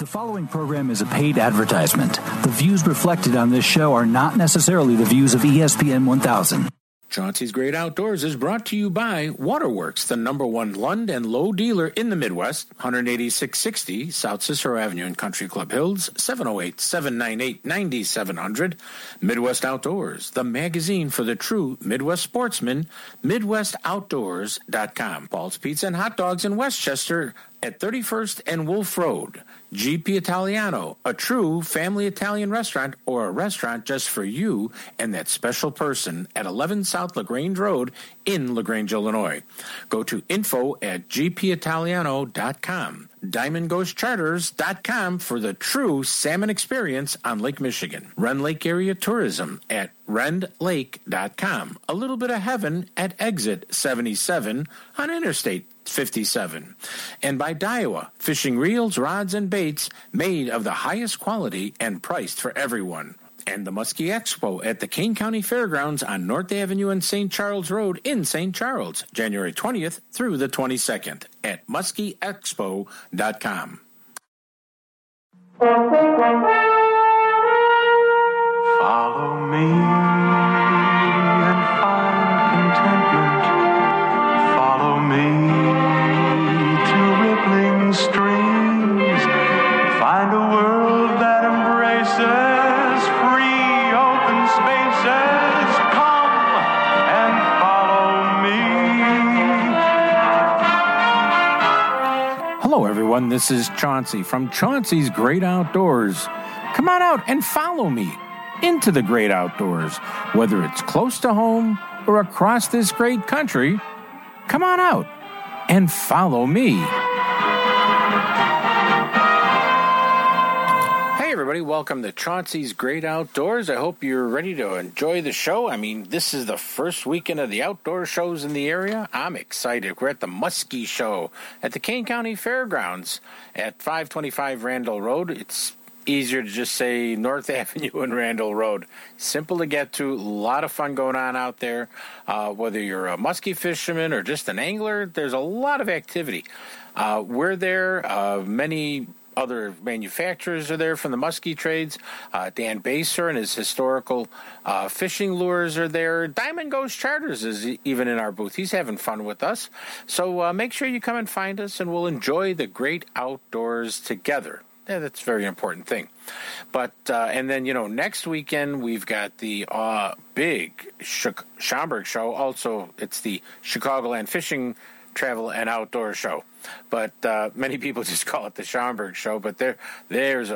The following program is a paid advertisement. The views reflected on this show are not necessarily the views of ESPN 1000. Chauncey's Great Outdoors is brought to you by Waterworks, the #1 Lund and Lowe dealer in the Midwest, 18660 South Cicero Avenue in Country Club Hills, 708-798-9700. Midwest Outdoors, the magazine for the true Midwest sportsman, MidwestOutdoors.com. Paul's Pizza and Hot Dogs in Westchester at 31st and Wolf Road. GP Italiano, a true family Italian restaurant or a restaurant just for you and that special person at 11 South LaGrange Road in LaGrange, Illinois. Go to info@gpitaliano.com. DiamondGhostCharters.com for the true salmon experience on Lake Michigan. Rend Lake Area Tourism at rendlake.com. A little bit of heaven at exit 77 on Interstate 57. And by Daiwa, fishing reels, rods, and baits made of the highest quality and priced for everyone. And the Muskie Expo at the Kane County Fairgrounds on North Avenue and St. Charles Road in St. Charles, January 20th through the 22nd at muskieexpo.com. Follow me and find contentment. Follow me to rippling streams. Find a world that embraces free open spaces. Come and follow me. Hello, everyone. This is Chauncey from Chauncey's Great Outdoors. Come on out and follow me into the great outdoors, whether it's close to home or across this great country. Come on out and follow me. Hey everybody, welcome to Chauncey's Great Outdoors. I hope you're ready to enjoy the show. I mean, this is the first weekend of the outdoor shows in the area. I'm excited. We're at the Muskie Show at the Kane County Fairgrounds at 525 Randall Road. It's easier to just say North Avenue and Randall Road. Simple to get to. A lot of fun going on out there. Whether you're a muskie fisherman or just an angler, there's a lot of activity. We're there. Many other manufacturers are there from the muskie trades. Dan Baser and his historical fishing lures are there. Diamond Ghost Charters is even in our booth. He's having fun with us. So make sure you come and find us, and we'll enjoy the great outdoors together. Yeah, that's a very important thing. But, and then, next weekend we've got the big Schaumburg show. Also, it's the Chicagoland Fishing, Travel, and Outdoor Show. But many people just call it the Schaumburg show. But there's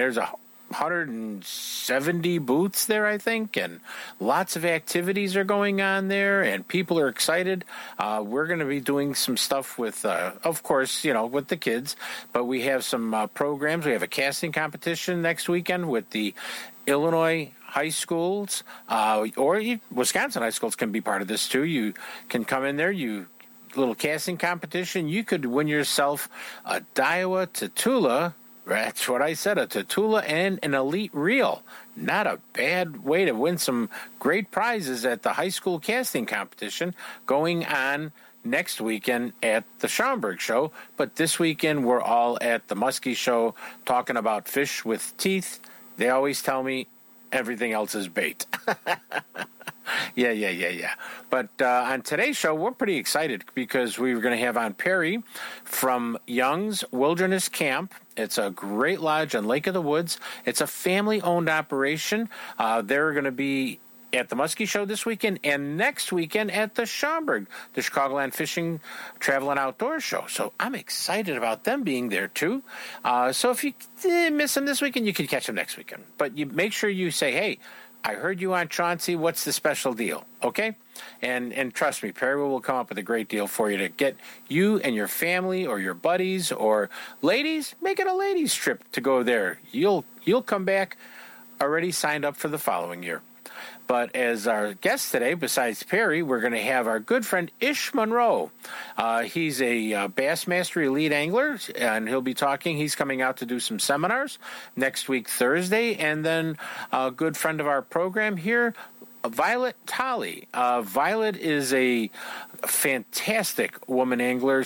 170 booths there, I think, and lots of activities are going on there, and people are excited. We're going to be doing some stuff with, of course, with the kids, but we have some programs. We have a casting competition next weekend with the Illinois high schools, or Wisconsin high schools can be part of this too. You can come in there, little casting competition. You could win yourself a Daiwa Tatula. That's what I said, a Tatula and an elite reel. Not a bad way to win some great prizes at the high school casting competition going on next weekend at the Schaumburg show. But this weekend, we're all at the Muskie show talking about fish with teeth. They always tell me everything else is bait. Yeah. But on today's show, we're pretty excited because we're going to have on Perry from Young's Wilderness Camp. It's a great lodge on Lake of the Woods. It's a family-owned operation. They're going to be at the Muskie Show this weekend and next weekend at the Schaumburg, the Chicagoland Fishing, Travel, and Outdoor Show. So I'm excited about them being there, too. So if you miss them this weekend, you can catch them next weekend. But you make sure you say, hey, I heard you on Chauncey. What's the special deal? Okay? And trust me, Perry will come up with a great deal for you to get you and your family or your buddies or ladies. Make it a ladies' trip to go there. You'll come back already signed up for the following year. But as our guest today, besides Perry, we're going to have our good friend Ish Monroe. He's a Bassmaster Elite Angler, and he'll be talking. He's coming out to do some seminars next week, Thursday. And then a good friend of our program here, Violet Tolley. Violet is a fantastic woman angler.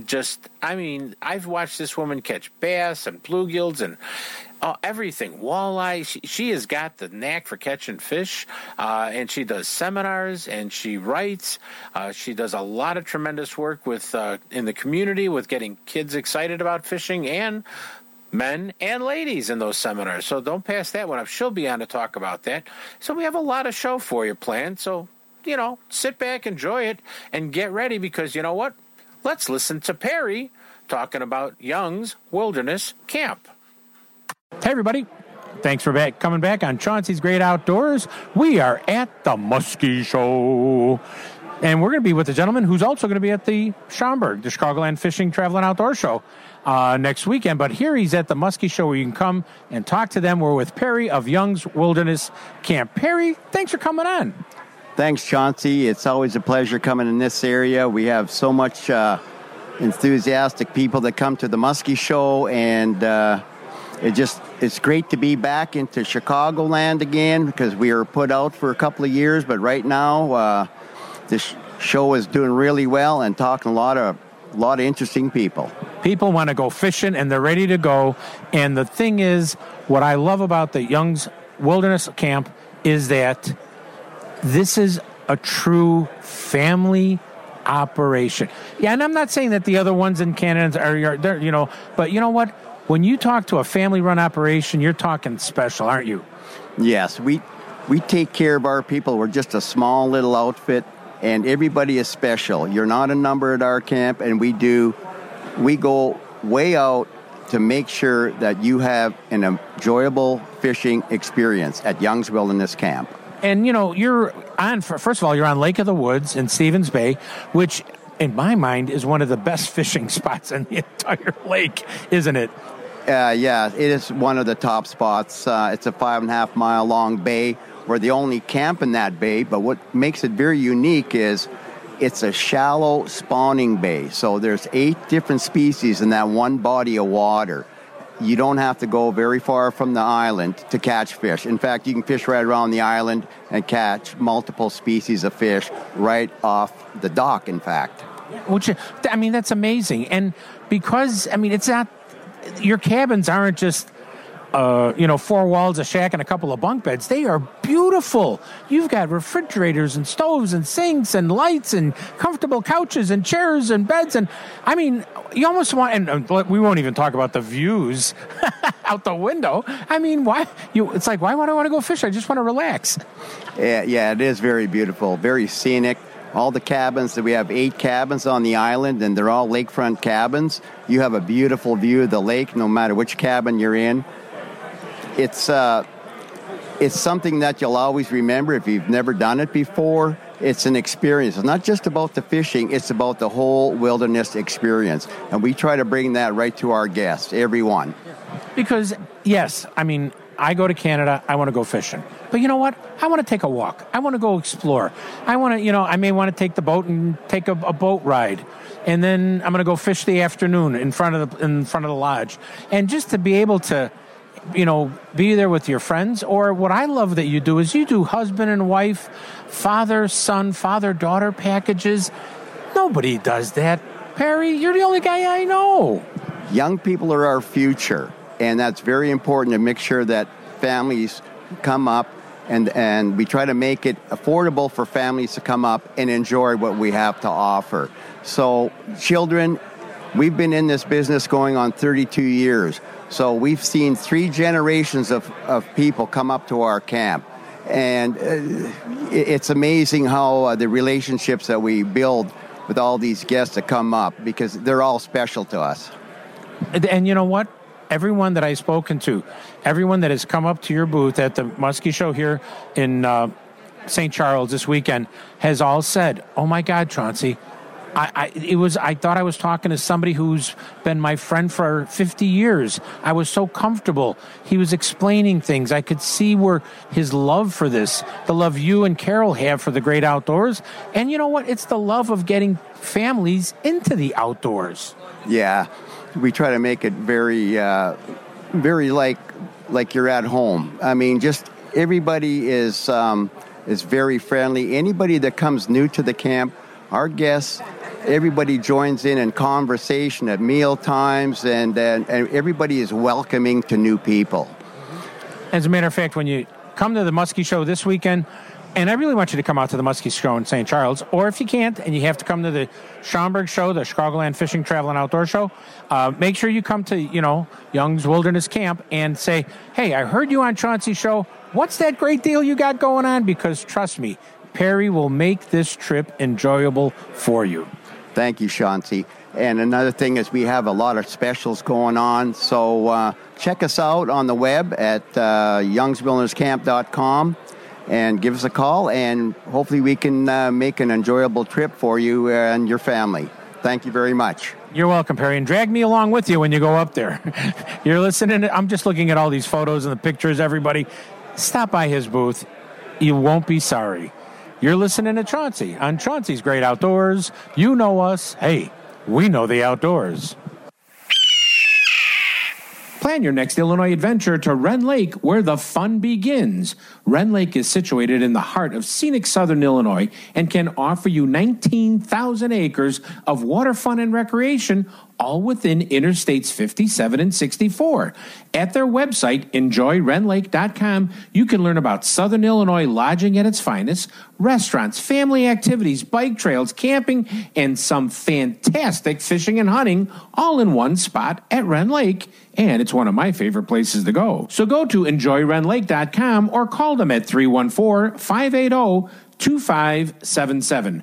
I've watched this woman catch bass and bluegills and everything, walleye. She has got the knack for catching fish, and she does seminars and she writes. She does a lot of tremendous work with in the community with getting kids excited about fishing and men and ladies in those seminars. So don't pass that one up. She'll be on to talk about that. So we have a lot of show for you planned. So, sit back, enjoy it, and get ready because you know what? Let's listen to Perry talking about Young's Wilderness Camp. Hey, everybody. Thanks for coming back on Chauncey's Great Outdoors. We are at the Muskie Show. And we're going to be with a gentleman who's also going to be at the Schaumburg, the Chicagoland Fishing, Travel, and Outdoor Show next weekend. But here he's at the Muskie Show where you can come and talk to them. We're with Perry of Young's Wilderness Camp. Perry, thanks for coming on. Thanks, Chauncey. It's always a pleasure coming in this area. We have so much enthusiastic people that come to the Muskie Show, and it's great to be back into Chicagoland again because we were put out for a couple of years, but right now this show is doing really well and talking a lot of interesting people. People want to go fishing and they're ready to go. And the thing is, what I love about the Young's Wilderness Camp is that this is a true family operation. Yeah, and I'm not saying that the other ones in Canada are, but you know what? When you talk to a family-run operation, you're talking special, aren't you? Yes, we take care of our people. We're just a small little outfit, and everybody is special. You're not a number at our camp, and we go way out to make sure that you have an enjoyable fishing experience at Young's Wilderness Camp. And, you're on, first of all, you're on Lake of the Woods in Stevens Bay, which, in my mind, is one of the best fishing spots in the entire lake, isn't it? Yeah, it is one of the top spots. It's a 5.5 mile long bay. We're the only camp in that bay, but what makes it very unique is it's a shallow spawning bay. So there's 8 different species in that one body of water. You don't have to go very far from the island to catch fish. In fact, you can fish right around the island and catch multiple species of fish right off the dock, in fact. Which, that's amazing. And because, it's not, your cabins aren't just, 4 walls, a shack, and a couple of bunk beds. They are beautiful. You've got refrigerators and stoves and sinks and lights and comfortable couches and chairs and beds. And, you almost want, and we won't even talk about the views out the window. Why? It's like, why would I want to go fish? I just want to relax. Yeah, it is very beautiful, very scenic. All the cabins, we have 8 cabins on the island, and they're all lakefront cabins. You have a beautiful view of the lake no matter which cabin you're in. It's something that you'll always remember if you've never done it before. It's an experience. It's not just about the fishing, it's about the whole wilderness experience. And we try to bring that right to our guests, everyone. Because, yes, I go to Canada, I want to go fishing. But you know what? I want to take a walk. I want to go explore. I want to, I may want to take the boat and take a boat ride. And then I'm going to go fish the afternoon in front of the lodge. And just to be able to, be there with your friends. Or what I love that you do is you do husband and wife, father-son, father-daughter packages. Nobody does that. Perry, you're the only guy I know. Young people are our future. And that's very important to make sure that families come up and we try to make it affordable for families to come up and enjoy what we have to offer. So children, we've been in this business going on 32 years. So we've seen 3 generations of people come up to our camp. And it's amazing how the relationships that we build with all these guests that come up, because they're all special to us. And you know what? Everyone that I've spoken to, everyone that has come up to your booth at the Muskie Show here in St. Charles this weekend has all said, "Oh my God, Chauncey, I thought I was talking to somebody who's been my friend for 50 years. I was so comfortable. He was explaining things. I could see where his love for this, the love you and Carol have for the great outdoors. And you know what? It's the love of getting families into the outdoors." Yeah. We try to make it very like you're at home. Just everybody is is very friendly. Anybody that comes new to the camp, our guests, everybody joins in conversation at meal times, and everybody is welcoming to new people. As a matter of fact, when you come to the Muskie Show this weekend, and I really want you to come out to the Muskie Show in St. Charles, or if you can't and you have to come to the Schaumburg Show, the Chicagoland Fishing, Travel, and Outdoor Show, make sure you come to, Young's Wilderness Camp and say, hey, I heard you on Chauncey's show. What's that great deal you got going on? Because trust me, Perry will make this trip enjoyable for you. Thank you, Chauncey. And another thing is we have a lot of specials going on, so check us out on the web at youngswildernesscamp.com. And give us a call, and hopefully we can make an enjoyable trip for you and your family. Thank you very much. You're welcome, Perry, and drag me along with you when you go up there. You're listening. I'm just looking at all these photos and the pictures, everybody. Stop by his booth. You won't be sorry. You're listening to Chauncey on Chauncey's Great Outdoors. You know us. Hey, we know the outdoors. Plan your next Illinois adventure to Wren Lake, where the fun begins. Wren Lake is situated in the heart of scenic southern Illinois and can offer you 19,000 acres of water fun and recreation, all within Interstates 57 and 64. At their website, enjoywrenlake.com, you can learn about Southern Illinois lodging at its finest, restaurants, family activities, bike trails, camping, and some fantastic fishing and hunting, all in one spot at Wren Lake. And it's one of my favorite places to go. So go to enjoywrenlake.com or call them at 314-580-2577,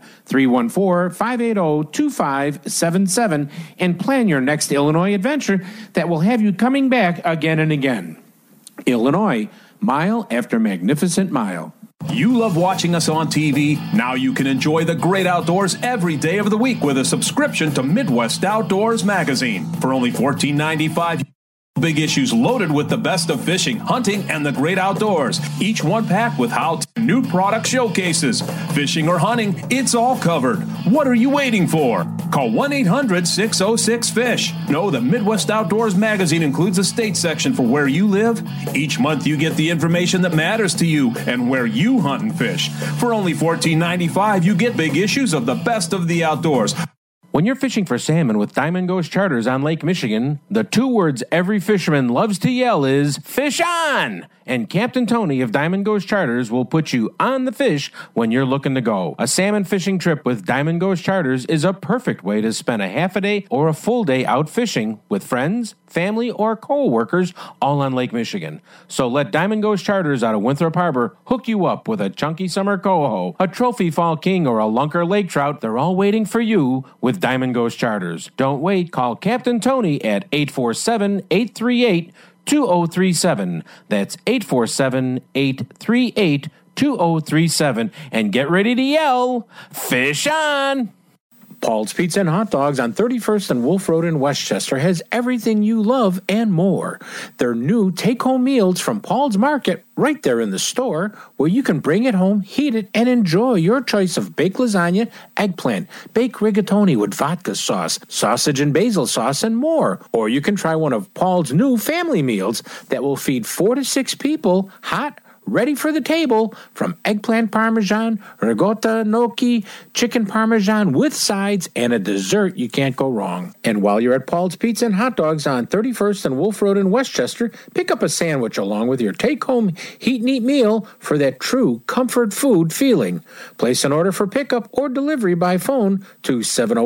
314-580-2577, and plan your next Illinois adventure that will have you coming back again and again. Illinois, mile after magnificent mile. You love watching us on TV? Now you can enjoy the great outdoors every day of the week with a subscription to Midwest Outdoors magazine. For only $14.95, big issues loaded with the best of fishing, hunting, and the great outdoors. Each one packed with how-to new product showcases. Fishing or hunting, it's all covered. What are you waiting for? Call 1-800-606-FISH. Know the Midwest Outdoors magazine includes a state section for where you live. Each month you get the information that matters to you and where you hunt and fish. For only $14.95, you get big issues of the best of the outdoors. When you're fishing for salmon with Diamond Ghost Charters on Lake Michigan, the two words every fisherman loves to yell is, fish on! And Captain Tony of Diamond Ghost Charters will put you on the fish when you're looking to go. A salmon fishing trip with Diamond Ghost Charters is a perfect way to spend a half a day or a full day out fishing with friends, family, or co-workers all on Lake Michigan. So let Diamond Ghost Charters out of Winthrop Harbor hook you up with a chunky summer coho, a trophy fall king, or a lunker lake trout. They're all waiting for you with Diamond Ghost Charters. Don't wait. Call Captain Tony at 847-838-2037. That's 847-838-2037. And get ready to yell, fish on! Paul's Pizza and Hot Dogs on 31st and Wolf Road in Westchester has everything you love and more. Their new take-home meals from Paul's Market right there in the store, where you can bring it home, heat it, and enjoy your choice of baked lasagna, eggplant, baked rigatoni with vodka sauce, sausage and basil sauce, and more. Or you can try one of Paul's new family meals that will feed 4 to 6 people, hot, ready for the table, from eggplant parmesan, ricotta gnocchi, chicken parmesan with sides, and a dessert you can't go wrong. And while you're at Paul's Pizza and Hot Dogs on 31st and Wolf Road in Westchester, pick up a sandwich along with your take-home heat and eat meal for that true comfort food feeling. Place an order for pickup or delivery by phone to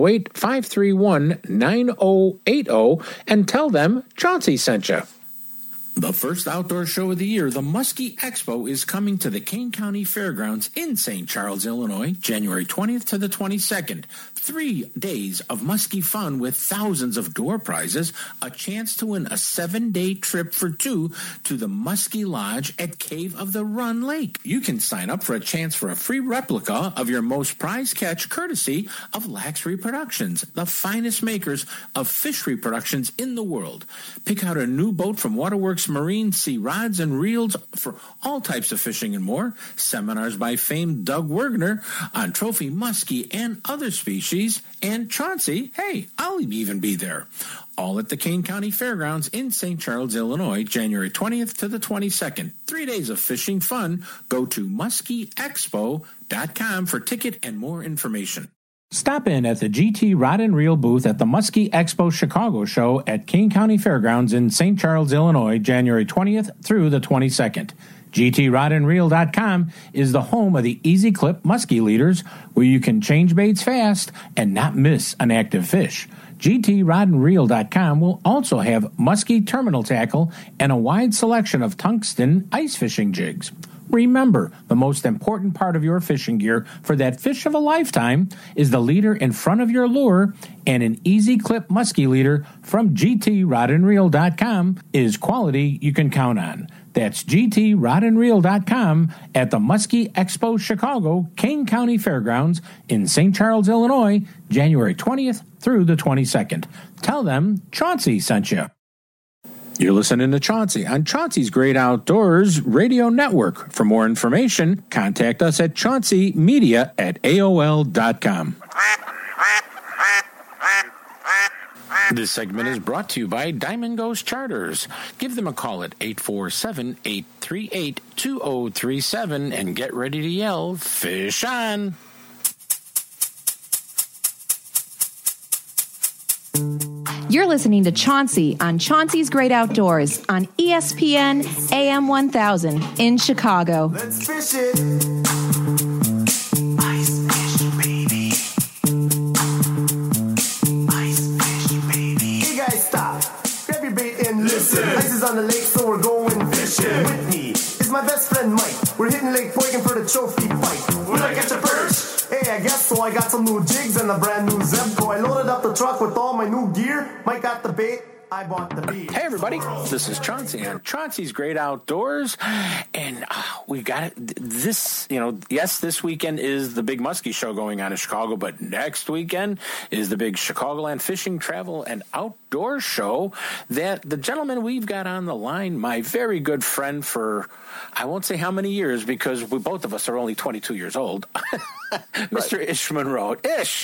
708-531-9080 and tell them Chauncey sent you. The first outdoor show of the year, the Muskie Expo, is coming to the Kane County Fairgrounds in St. Charles, Illinois, January 20th to the 22nd. 3 days of muskie fun with thousands of door prizes, a chance to win a 7-day trip for 2 to the Muskie Lodge at Cave of the Run Lake. You can sign up for a chance for a free replica of your most prized catch, courtesy of Lax Reproductions, the finest makers of fish reproductions in the world. Pick out a new boat from Waterworks Works Marine Sea Rods and Reels for all types of fishing and more. Seminars by famed Doug Wergner on trophy muskie and other species. And Chauncey, hey, I'll even be there. All at the Kane County Fairgrounds in St. Charles, Illinois, January 20th to the 22nd. 3 days of fishing fun. Go to muskieexpo.com for ticket and more information. Stop in at the GT Rod and Reel booth at the Muskie Expo Chicago show at Kane County Fairgrounds in St. Charles, Illinois, January 20th through the 22nd. GTRodandReel.com is the home of the Easy Clip Muskie Leaders, where you can change baits fast and not miss an active fish. GTRodandReel.com will also have muskie terminal tackle and a wide selection of tungsten ice fishing jigs. Remember, the most important part of your fishing gear for that fish of a lifetime is the leader in front of your lure, and an Easy Clip Muskie Leader from GTRodandReel.com is quality you can count on. That's GTRodandReel.com at the Muskie Expo Chicago, Kane County Fairgrounds in St. Charles, Illinois, January 20th through the 22nd. Tell them Chauncey sent you. You're listening to Chauncey on Chauncey's Great Outdoors Radio Network. For more information, contact us at chaunceymedia@aol.com. This segment is brought to you by Diamond Ghost Charters. Give them a call at 847-838-2037 and get ready to yell, fish on! You're listening to Chauncey on Chauncey's Great Outdoors on ESPN AM 1000 in Chicago. Let's fish it. Ice fish, baby. Ice fish, baby. Hey guys, stop. Grab your bait and listen. Ice is on the lake, so we're going fishing. With me is my best friend Mike. We're hitting Lake Boykin for the trophy fight. When I catch a perch. Hey, I guess so. I got some new jigs and a brand new Zebco. I loaded up the truck with all my new gear. Mike got the bait. I bought the beat. Hey, everybody. This is Chauncey on Chauncey's Great Outdoors. And we got it. This, yes, this weekend is the big muskie show going on in Chicago, but next weekend is the big Chicagoland Fishing, Travel, and Outdoor Show that the gentleman we've got on the line, my very good friend for, I won't say how many years because we both of us are only 22 years old, Mr. Right. Ish Monroe. Ish!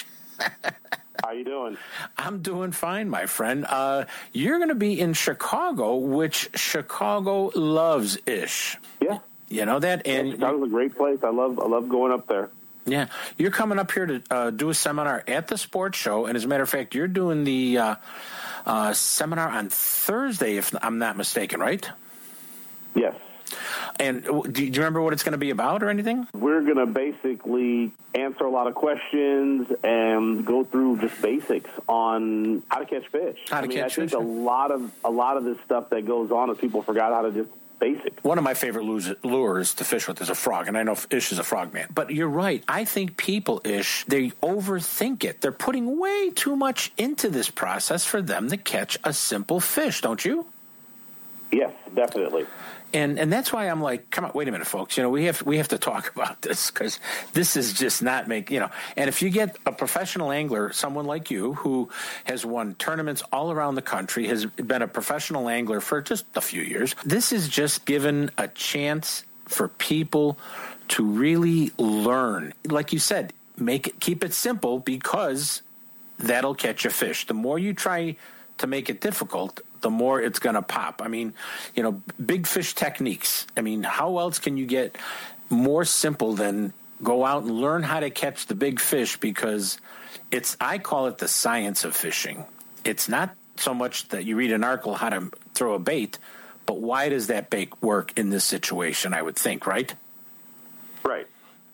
How you doing? I'm doing fine, my friend. You're going to be in Chicago, which Chicago loves, Ish. Yeah. You know that? And Chicago's a great place. I love going up there. Yeah. You're coming up here to do a seminar at the sports show. And as a matter of fact, you're doing the seminar on Thursday, if I'm not mistaken, right? Yes. And do you remember what it's going to be about or anything? We're going to basically answer a lot of questions and go through just basics on how to catch fish. I think a lot of this stuff that goes on is people forgot how to just basic. One of my favorite lures to fish with is a frog, and I know Ish is a frog man. But you're right. I think people, Ish, they overthink it. They're putting way too much into this process for them to catch a simple fish, don't you? Yes, definitely. And that's why I'm like, come on, wait a minute, folks. We have to talk about this because this is just not And if you get a professional angler, someone like you who has won tournaments all around the country, has been a professional angler for just a few years, this is just given a chance for people to really learn. Like you said, keep it simple because that'll catch a fish. The more you try to make it difficult, the more it's going to pop. I mean, big fish techniques. I mean, how else can you get more simple than go out and learn how to catch the big fish? Because I call it the science of fishing. It's not so much that you read an article how to throw a bait, but why does that bait work in this situation, I would think, right? Right.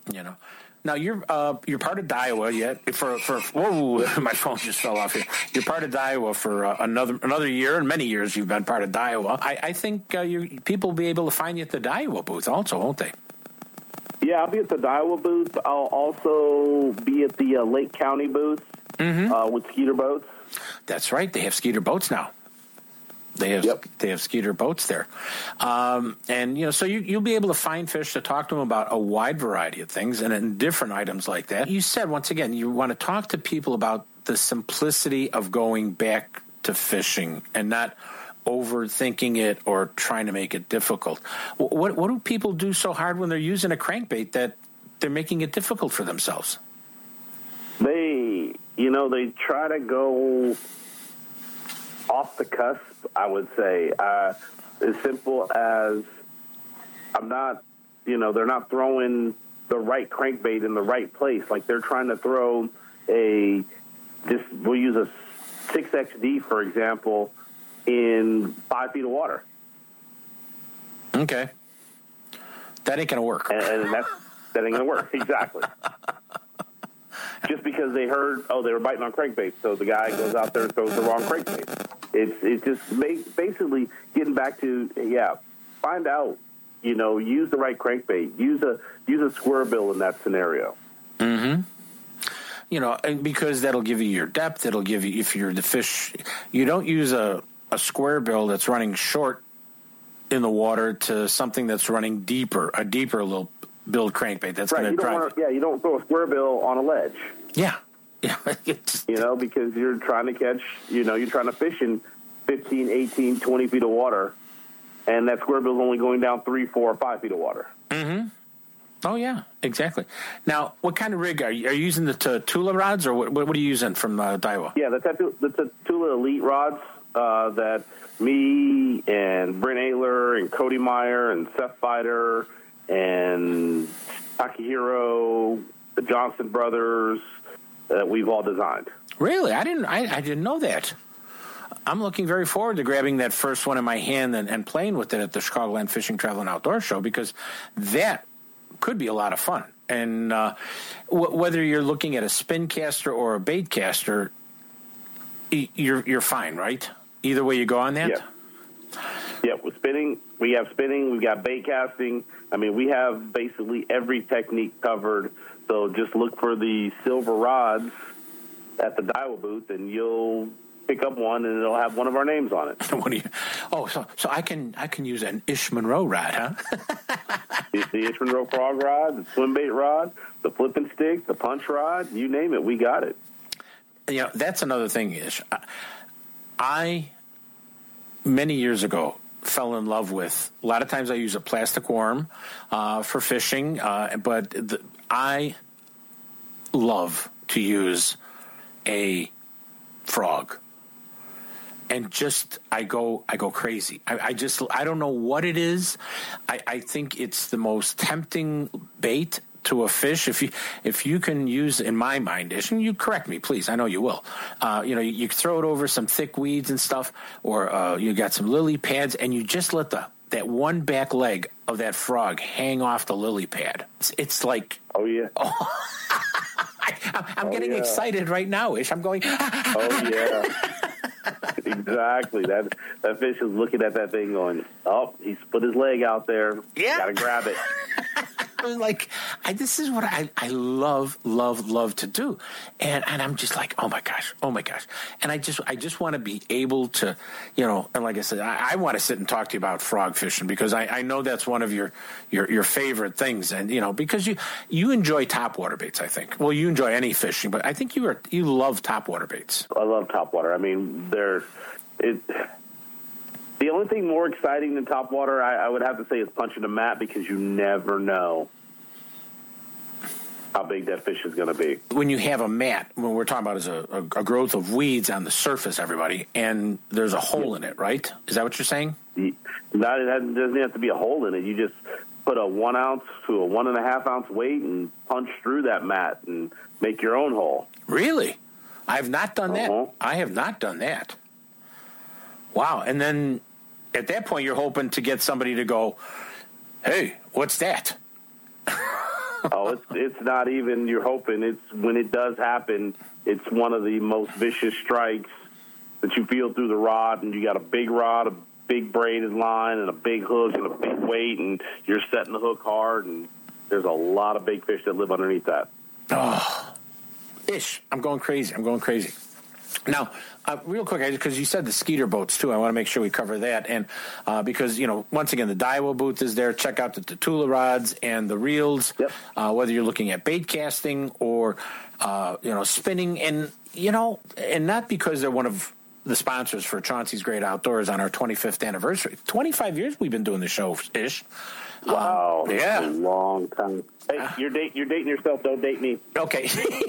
Now you're part of Daiwa yet for whoa, my phone just fell off here. You're part of Daiwa for another year, and many years you've been part of Daiwa. I think people will be able to find you at the Daiwa booth also, won't they? Yeah, I'll be at the Daiwa booth. I'll also be at the Lake County booth with Skeeter boats. That's right. They have Skeeter boats now. They have Skeeter boats there. So you'll be able to find fish to talk to them about a wide variety of things and in different items like that. You said, once again, you want to talk to people about the simplicity of going back to fishing and not overthinking it or trying to make it difficult. What do people do so hard when they're using a crankbait that they're making it difficult for themselves? They try to go off the cusp, I would say. As simple as they're not throwing the right crankbait in the right place. Like they're trying to throw we'll use a 6XD, for example, in 5 feet of water. Okay. That ain't going to work. And that ain't going to work. Exactly. Just because they heard, they were biting on crankbait, so the guy goes out there and throws the wrong crankbait. It's just basically getting back to, find out, use the right crankbait. Use a square bill in that scenario. Mm-hmm. And because that'll give you your depth. It'll give you, if you're the fish, you don't use a square bill that's running short in the water to something that's running deeper, a deeper little billed crankbait that's going to drive. You don't throw a square bill on a ledge. Yeah. Because you're trying to catch, you're trying to fish in 15, 18, 20 feet of water, and that square bill is only going down 3, 4, or 5 feet of water. Mm-hmm. Oh, yeah, exactly. Now, what kind of rig are you using? The Tula rods, or what are you using from Daiwa? Yeah, the Tula Elite rods that me and Brent Ayler and Cody Meyer and Seth Fighter and Takahiro, the Johnson brothers, we've all designed. Really? I didn't know that. I'm looking very forward to grabbing that first one in my hand and playing with it at the Chicagoland Fishing, Travel, and Outdoor Show, because that could be a lot of fun. And whether you're looking at a spin caster or a bait caster, you're fine, right? Either way you go on that? Yeah, with spinning, we've got bait casting. I mean, we have basically every technique covered. So just look for the silver rods at the Daiwa booth, and you'll pick up one, and it'll have one of our names on it. So I can use an Ish Monroe rod, huh? It's the Ish Monroe frog rod, the swim bait rod, the flipping stick, the punch rod, you name it, we got it. That's another thing, Ish. I many years ago fell in love with, a lot of times I use a plastic worm for fishing, but I love to use a frog. And I go crazy. I don't know what it is. I think it's the most tempting bait to a fish. If you can use, in my mind, and you correct me, please. I know you will. You throw it over some thick weeds and stuff, or you got some lily pads, and you just let that one back leg of that frog hang off the lily pad. It's like, oh yeah. I'm getting excited right now, Ish. I'm going. Oh yeah. Exactly. That fish is looking at that thing going, he's put his leg out there. Yeah. Got to grab it. This is what I love to do. And I'm just like, oh my gosh. And I just want to be able to, and like I said, I want to sit and talk to you about frog fishing, because I know that's one of your favorite things. And, because you enjoy topwater baits, I think. Well, you enjoy any fishing, but I think you love topwater baits. I love topwater. I mean, the only thing more exciting than topwater, I would have to say, is punching a mat, because you never know how big that fish is going to be. When you have a mat, what we're talking about is a growth of weeds on the surface, everybody, and there's a hole in it, right? Is that what you're saying? It doesn't have to be a hole in it. You just put a 1 ounce to a 1.5 ounce weight and punch through that mat and make your own hole. Really? I have not done that. I have not done that. Wow. And then at that point, you're hoping to get somebody to go, hey, what's that? It's not even you're hoping. It's when it does happen, it's one of the most vicious strikes that you feel through the rod, and you got a big rod, a big braided line, and a big hook and a big weight, and you're setting the hook hard, and there's a lot of big fish that live underneath that. Oh, Ish, I'm going crazy. Now, real quick, because you said the Skeeter boats, too. I want to make sure we cover that. And because, once again, the Daiwa booth is there. Check out the Tula rods and the reels, whether you're looking at bait casting or, spinning. And, and not because they're one of the sponsors for Chauncey's Great Outdoors on our 25th anniversary. 25 years we've been doing the show, Ish. Wow. Yeah. That's a long time. Hey, you're dating yourself. Don't date me. Okay.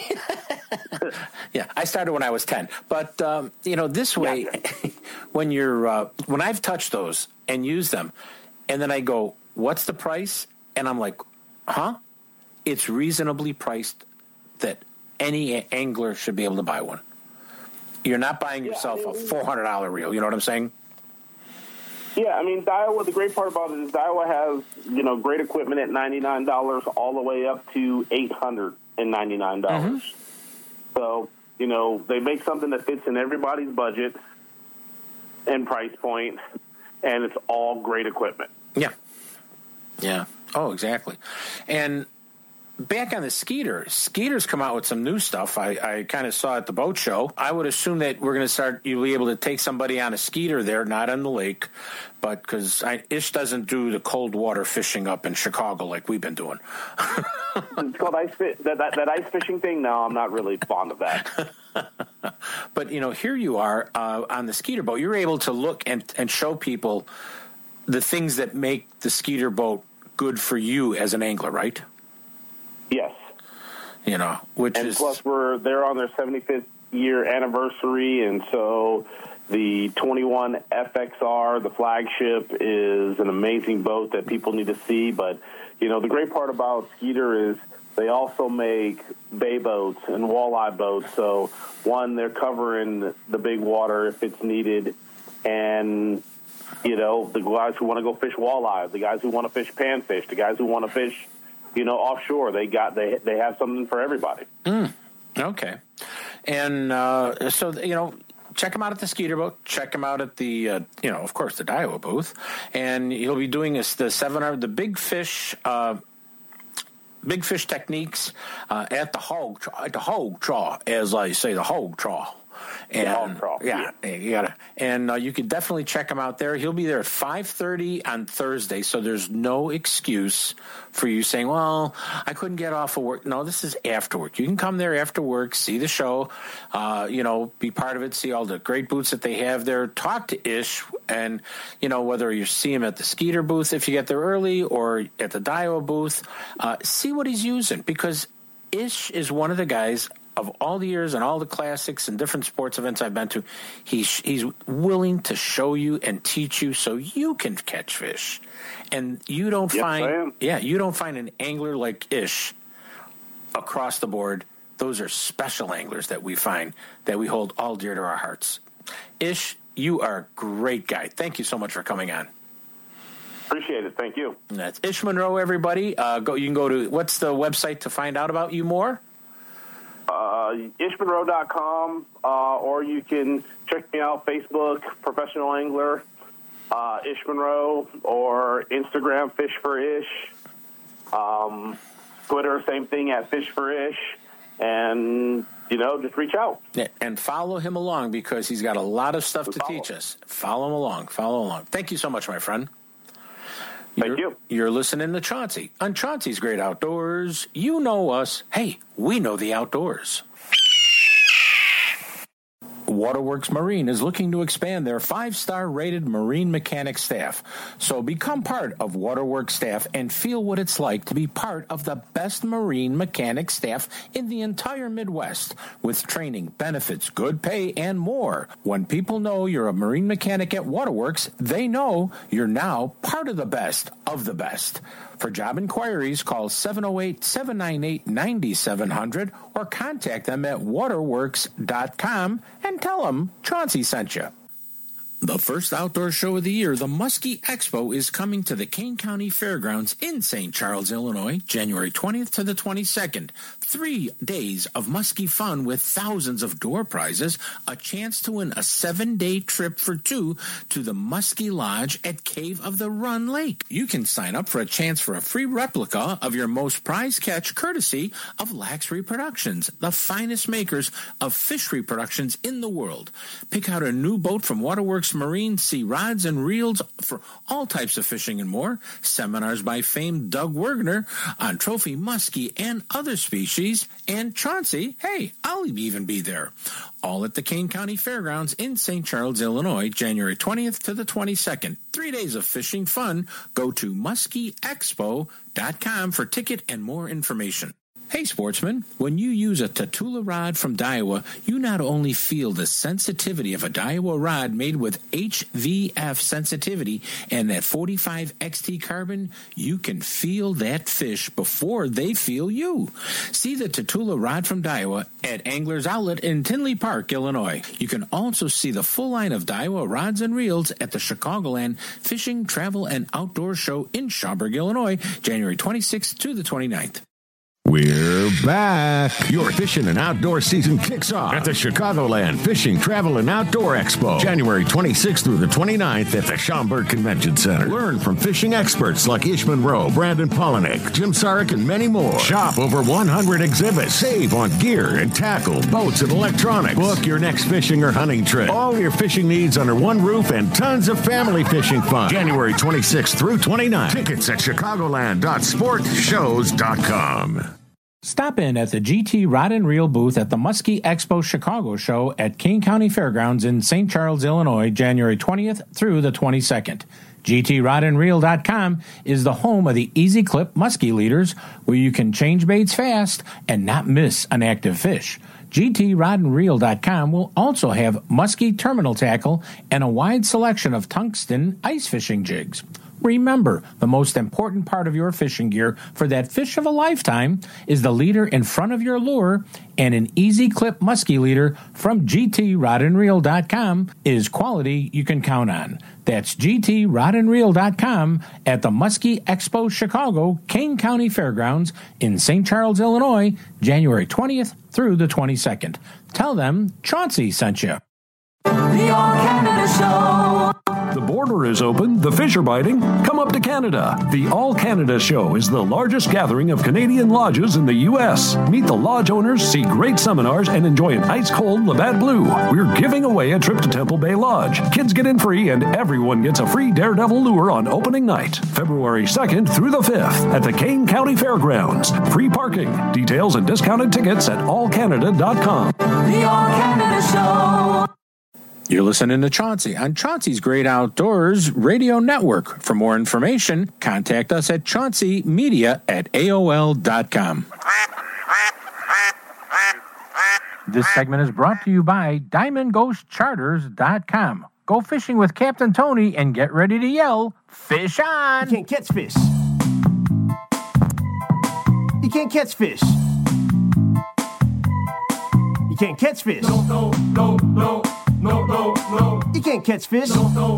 Yeah, I started when I was 10. But, this way, when when I've touched those and used them, and then I go, what's the price? And I'm like, huh? It's reasonably priced that any angler should be able to buy one. You're not buying yourself a $400 reel. You know what I'm saying? Yeah, I mean, Daiwa, the great part about it is Daiwa has, great equipment at $99 all the way up to $899. Mm-hmm. So, they make something that fits in everybody's budget and price point, and it's all great equipment. Yeah. Yeah. Oh, exactly. And back on the Skeeter's come out with some new stuff. I kind of saw at the boat show. I would assume that we're going to start, you'll be able to take somebody on a Skeeter there, not on the lake, but because Ish doesn't do the cold water fishing up in Chicago like we've been doing. It's called that ice fishing thing. No, I'm not really fond of that. But, here you are on the Skeeter boat. You're able to look and show people the things that make the Skeeter boat good for you as an angler, right? Yes. Plus they're on their 75th year anniversary, and so the 21 FXR, the flagship, is an amazing boat that people need to see. But, the great part about Skeeter is they also make bay boats and walleye boats. So, one, they're covering the big water if it's needed, and the guys who want to go fish walleye, the guys who want to fish panfish, the guys who want to fish, offshore. They have something for everybody. Okay. And so, check them out at the Skeeter boat. Check them out at the, of course, the Daiwa booth. And he'll be doing the seminar, the Big Fish techniques at the hog trough, as I say, the hog trough. And you gotta, and you could definitely check him out there. He'll be there at 5:30 on Thursday, so there's no excuse for you saying, "Well, I couldn't get off of work." No, this is after work. You can come there after work, see the show, be part of it, see all the great booths that they have there. Talk to Ish, and whether you see him at the Skeeter booth if you get there early or at the Daiwa booth, see what he's using, because Ish is one of the guys. Of all the years and all the classics and different sports events I've been to, he's willing to show you and teach you so you can catch fish. And you don't find an angler like Ish across the board. Those are special anglers that we find that we hold all dear to our hearts. Ish, you are a great guy. Thank you so much for coming on. Appreciate it. Thank you. And that's Ish Monroe, everybody. You can go to, what's the website to find out about you more? IshMonroe.com, or you can check me out, Facebook, Professional Angler, Ish Monroe, or Instagram, Fish for Ish. Twitter, same thing at Fish for Ish. And, just reach out. Yeah, and follow him along, because he's got a lot of stuff to teach us. Follow him along. Thank you so much, my friend. Thank you. You're listening to Chauncey on Chauncey's Great Outdoors. You know us. Hey, we know the outdoors. Waterworks Marine is looking to expand their 5-star rated marine mechanic staff. So become part of Waterworks staff and feel what it's like to be part of the best marine mechanic staff in the entire Midwest, with training, benefits, good pay, and more. When people know you're a marine mechanic at Waterworks, they know you're now part of the best of the best. For job inquiries, call 708-798-9700 or contact them at waterworks.com and tell them Chauncey sent you. The first outdoor show of the year, the Muskie Expo, is coming to the Kane County Fairgrounds in St. Charles, Illinois, January 20th to the 22nd. 3 days of muskie fun with thousands of door prizes, a chance to win a 7-day trip for 2 to the Muskie Lodge at Cave of the Run Lake. You can sign up for a chance for a free replica of your most prized catch, courtesy of Lax Reproductions, the finest makers of fish reproductions in the world. Pick out a new boat from Waterworks Marine, see rods and reels for all types of fishing and more. Seminars by famed Doug Wergner on trophy muskie and other species Banshees, and Chauncey, hey, I'll even be there. All at the Kane County Fairgrounds in St. Charles, Illinois, January 20th to the 22nd. 3 days of fishing fun. Go to muskieexpo.com for ticket and more information. Hey, sportsman, when you use a Tatula rod from Daiwa, you not only feel the sensitivity of a Daiwa rod made with HVF sensitivity and that 45 XT carbon, you can feel that fish before they feel you. See the Tatula rod from Daiwa at Angler's Outlet in Tinley Park, Illinois. You can also see the full line of Daiwa rods and reels at the Chicagoland Fishing, Travel, and Outdoor Show in Schaumburg, Illinois, January 26th to the 29th. We're back. Your fishing and outdoor season kicks off at the Chicagoland Fishing, Travel, and Outdoor Expo, January 26th through the 29th at the Schaumburg Convention Center. Learn from fishing experts like Ish Monroe, Brandon Polinick, Jim Sarek, and many more. Shop over 100 exhibits. Save on gear and tackle, boats, and electronics. Book your next fishing or hunting trip. All your fishing needs under one roof and tons of family fishing fun. January 26th through 29th. Tickets at chicagoland.sportshows.com. Stop in at the GT Rod and Reel booth at the Muskie Expo Chicago Show at Kane County Fairgrounds in St. Charles, Illinois, January 20th through the 22nd. GTRodandReel.com is the home of the Easy Clip Muskie Leaders, where you can change baits fast and not miss an active fish. GTRodandReel.com will also have muskie terminal tackle and a wide selection of tungsten ice fishing jigs. Remember, the most important part of your fishing gear for that fish of a lifetime is the leader in front of your lure, and an Easy Clip Muskie Leader from GTRodandReel.com is quality you can count on. That's GTRodandReel.com at the Muskie Expo Chicago, Kane County Fairgrounds in St. Charles, Illinois, January 20th through the 22nd. Tell them Chauncey sent you. The All Canada Show. The border is open, the fish are biting. Come up to Canada. The All Canada Show is the largest gathering of Canadian lodges in the U.S. Meet the lodge owners, see great seminars, and enjoy an ice-cold Labatt Blue. We're giving away a trip to Temple Bay Lodge. Kids get in free, and everyone gets a free Daredevil lure on opening night, February 2nd through the 5th at the Kane County Fairgrounds. Free parking. Details and discounted tickets at allcanada.com. The All Canada Show. You're listening to Chauncey on Chauncey's Great Outdoors Radio Network. For more information, contact us at chaunceymedia@aol.com. This segment is brought to you by DiamondGhostCharters.com. Go fishing with Captain Tony and get ready to yell, fish on! You can't catch fish. You can't catch fish. You can't catch fish. No. You can't catch fish. No.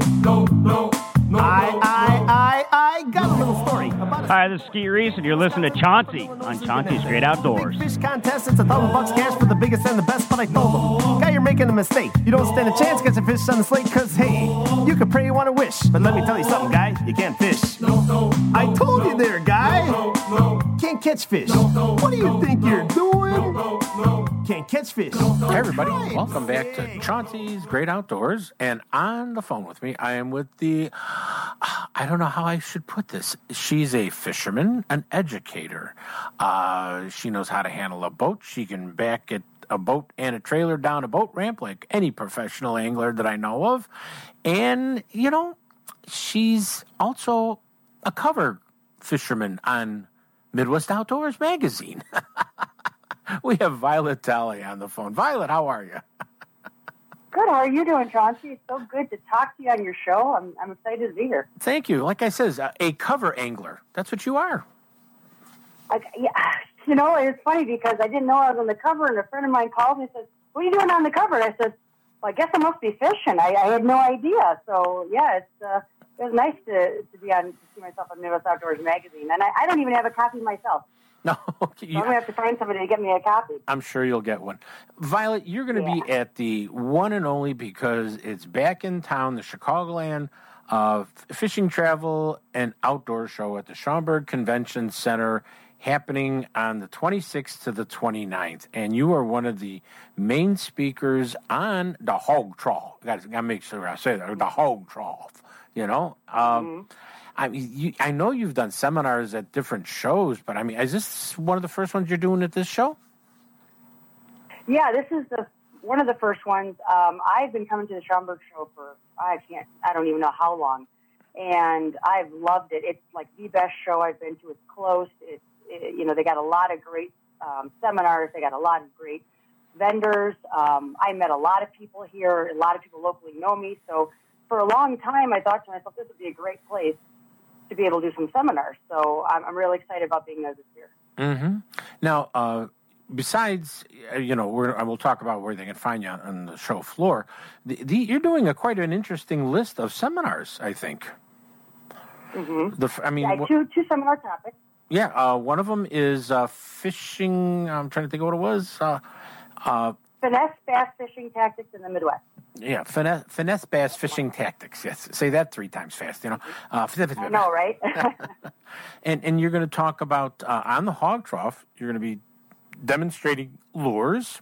I got a little story about it. Hi, this is Ski Reese, and you're listening to Chauncey on Chauncey's Great Outdoors. Fish contest, it's $1,000 cash for the biggest and the best, but I told them, guy, you're making a mistake. You don't stand a chance catching fish on the slate, cause hey, you can pray you want to wish, but let me tell you something, guy, you can't fish. I told you there, guy. Can't catch fish. What do you think you're doing? Can't catch fish. Hey everybody, welcome back to Chauncey's Great Outdoors, and on the phone with me, I am with the, I don't know how I should put this. She's a fisherman, an educator. She knows how to handle a boat. She can back a boat and a trailer down a boat ramp like any professional angler that I know of. And, you know, she's also a cover fisherman on Midwest Outdoors magazine. We have Violet Talley on the phone. Violet, how are you? Good. How are you doing, Chauncey? It's so good to talk to you on your show. I'm excited to be here. Thank you. Like I said, a cover angler. That's what you are. Yeah, you know, it's funny because I didn't know I was on the cover, and a friend of mine called me and said, "What are you doing on the cover?" I said, "Well, I guess I must be fishing." I had no idea. So yeah, it was nice to be on, to see myself on Midwest Outdoors magazine, and I don't even have a copy myself. No, so I'm going to have to find somebody to get me a copy. I'm sure you'll get one. Violet, you're going to be at the one and only, because it's back in town, the Chicagoland Fishing, Travel, and Outdoor Show at the Schaumburg Convention Center, happening on the 26th to the 29th. And you are one of the main speakers on the hog trawl. Got to make sure I say that, the hog trawl, you know. I mean, I know you've done seminars at different shows, but I mean, is this one of the first ones you're doing at this show? Yeah, this is one of the first ones. I've been coming to the Schaumburg show for, I don't even know how long. And I've loved it. It's like the best show I've been to. It's close. They got a lot of great seminars. They got a lot of great vendors. I met a lot of people here. A lot of people locally know me. So for a long time, I thought to myself, this would be a great place to be able to do some seminars. So I'm really excited about being there this year. Mm-hmm. Now, besides, we'll talk about where they can find you on the show floor. You're doing quite an interesting list of seminars, I think. Mm-hmm. Two seminar topics. Yeah, one of them is fishing. I'm trying to think of what it was. Finesse bass fishing tactics in the Midwest. Yeah, finesse bass fishing tactics. Yes, say that 3 times fast. I know, right? and you're going to talk about on the hog trough. You're going to be demonstrating lures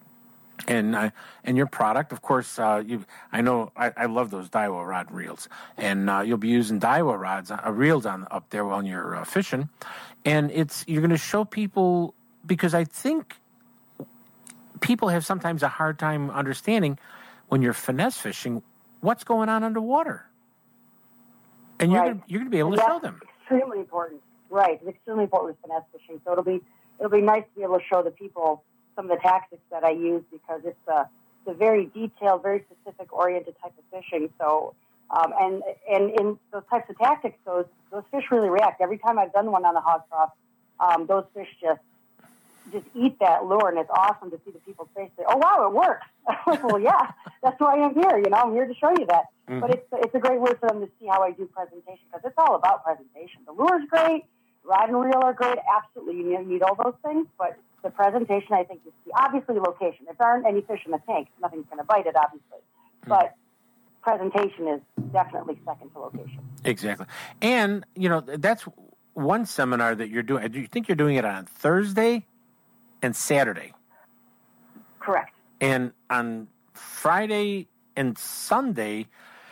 and your product. Of course, I love those Daiwa rod reels, and you'll be using Daiwa reels up there when you're fishing, and you're going to show people, because I think people have sometimes a hard time understanding when you're finesse fishing what's going on underwater, and you're going to be able to show them. Extremely important, right? It's extremely important with finesse fishing. So it'll be nice to be able to show the people some of the tactics that I use, because it's a very detailed, very specific oriented type of fishing. So, and in those types of tactics, those fish really react. Every time I've done one on the hog trough, those fish just eat that lure, and it's awesome to see the people's face say, "Oh wow, it works!" I'm like, well, yeah, that's why I'm here. I'm here to show you that. Mm-hmm. But it's a great way for them to see how I do presentation, because it's all about presentation. The lure's great, rod and reel are great. Absolutely, you need all those things, but the presentation, I think, is key. Obviously, location. If there aren't any fish in the tank, nothing's going to bite it, obviously. Mm-hmm. But presentation is definitely second to location. Exactly. And, that's one seminar that you're doing. Do you think you're doing it on Thursday and Saturday? Correct. And on Friday and Sunday,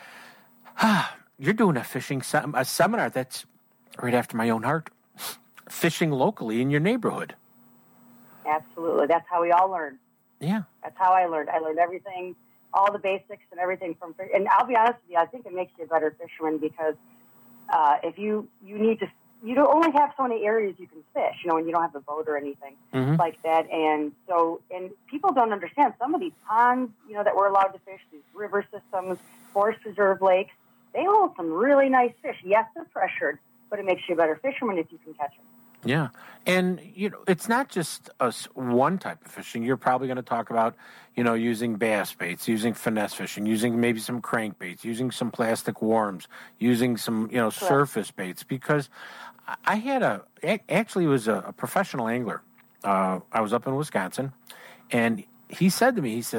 you're doing a seminar that's right after my own heart. Fishing locally in your neighborhood. Absolutely. That's how we all learn. Yeah. That's how I learned. I learned everything, all the basics and everything from fish. And I'll be honest with you, I think it makes you a better fisherman, because if you don't only have so many areas you can fish, when you don't have a boat or anything like that. And people don't understand some of these ponds, that we're allowed to fish, these river systems, forest preserve lakes, they hold some really nice fish. Yes, they're pressured, but it makes you a better fisherman if you can catch them. Yeah. And, it's not just one type of fishing. You're probably going to talk about, using bass baits, using finesse fishing, using maybe some crankbaits, using some plastic worms, using some, surface baits. Because I had it was a professional angler. I was up in Wisconsin, and he said to me,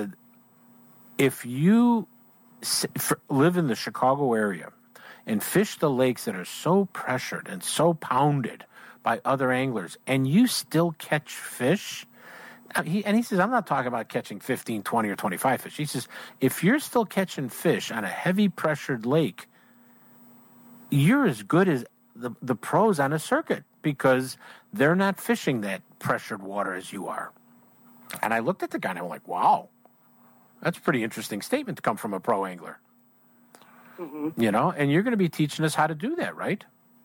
if you live in the Chicago area and fish the lakes that are so pressured and so pounded by other anglers, and you still catch fish, he says, I'm not talking about catching 15, 20, or 25 fish. He says, if you're still catching fish on a heavy pressured lake, you're as good as the pros on a circuit, because they're not fishing that pressured water as you are. And I looked at the guy and I'm like, wow, that's a pretty interesting statement to come from a pro angler. Mm-hmm. And you're going to be teaching us how to do that, right?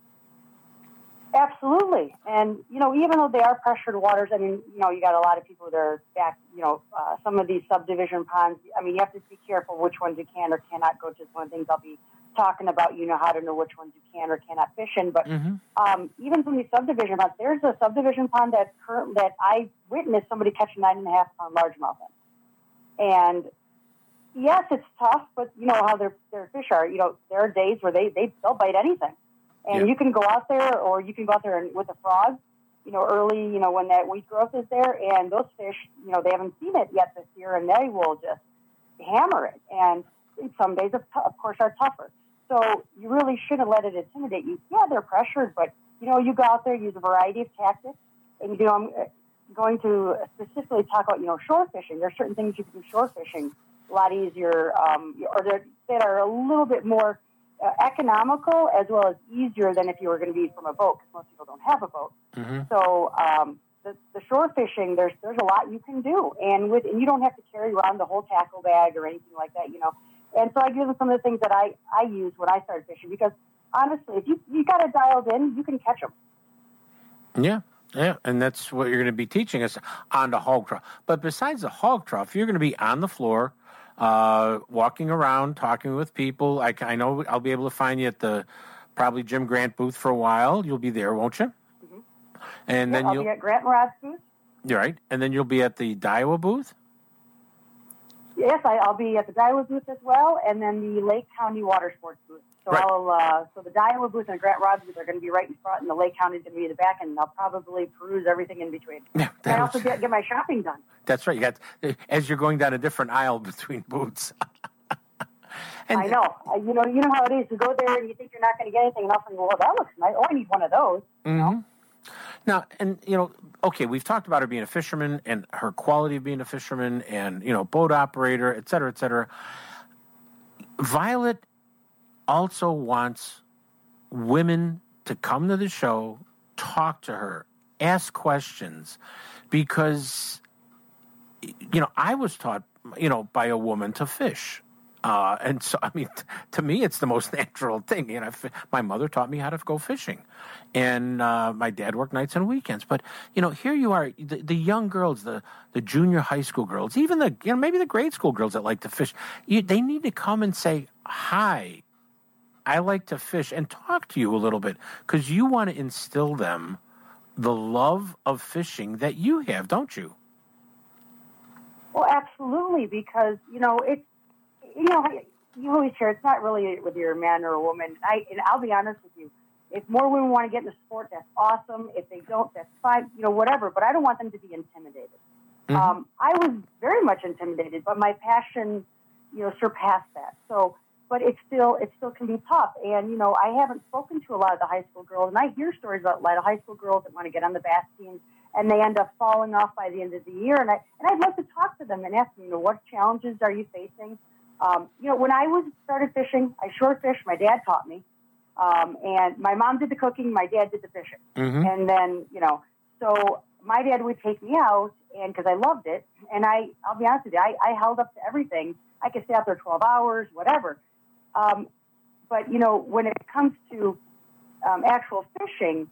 Absolutely. And, even though they are pressured waters, you got a lot of people that are back, some of these subdivision ponds. You have to be careful which ones you can or cannot go to. It's one of the things I'll be talking about, how to know which ones you can or cannot fish in. But even from these subdivision ponds, there's a subdivision pond that I witnessed somebody catch a 9.5-pound largemouth in. And yes, it's tough, but how their fish are. There are days where they'll bite anything. And you can go out there, or you can go out there with a frog, early, when that wheat growth is there, and those fish, they haven't seen it yet this year, and they will just hammer it. And some days, of course, are tougher. So you really shouldn't let it intimidate you. Yeah, they're pressured, but, you go out there, use a variety of tactics. And, I'm going to specifically talk about, shore fishing. There are certain things you can do shore fishing a lot easier, or that are a little bit more economical as well as easier than if you were going to be from a boat, because most people don't have a boat. Mm-hmm. So the shore fishing, there's a lot you can do, and you don't have to carry around the whole tackle bag or anything like that, And so I give them some of the things that I use when I started fishing, because honestly, if you got it dialed in, you can catch them. Yeah, and that's what you're going to be teaching us on the hog trough. But besides the hog trough, you're going to be on the floor, walking around, talking with people. I know I'll be able to find you at the probably Jim Grant booth for a while. You'll be there, won't you? Mm-hmm. And then I'll be at Grant and Rod's booth. You're right, and then you'll be at the Daiwa booth. Yes, I'll be at the Daiwa booth as well, and then the Lake County Water Sports booth. So right. So the Daiwa booth and Grant Rod's booth are going to be right in front, and the Lake County is going to be in the back, and I'll probably peruse everything in between. Yeah, and I also get my shopping done. That's right. You got as you're going down a different aisle between booths. I know. You know how it is. You go there and you think you're not going to get anything, and all of a sudden, well, that looks nice. Oh, I need one of those. Mm-hmm. Now, and, okay, we've talked about her being a fisherman and her quality of being a fisherman and, boat operator, et cetera, et cetera. Violet also wants women to come to the show, talk to her, ask questions, because, I was taught, by a woman to fish. And so, to me, it's the most natural thing. My mother taught me how to go fishing, and my dad worked nights and weekends. But here you are, the young girls, the junior high school girls, even maybe the grade school girls that like to fish. They need to come and say, "Hi, I like to fish," and talk to you a little bit, because you want to instill them the love of fishing that you have, don't you? Well, absolutely, because it's. You always hear it's not really whether you're a man or a woman. And I'll be honest with you. If more women want to get in the sport, that's awesome. If they don't, that's fine. Whatever. But I don't want them to be intimidated. Mm-hmm. I was very much intimidated, but my passion, surpassed that. So, but it still can be tough. And I haven't spoken to a lot of the high school girls, and I hear stories about a lot of high school girls that want to get on the bass team, and they end up falling off by the end of the year. And I'd love to talk to them and ask them, what challenges are you facing? When I started fishing, I shore fished. My dad taught me. And my mom did the cooking. My dad did the fishing. Mm-hmm. And then, so my dad would take me out, and because I loved it. And I'll be honest with you, I held up to everything. I could stay out there 12 hours, whatever. But, when it comes to actual fishing,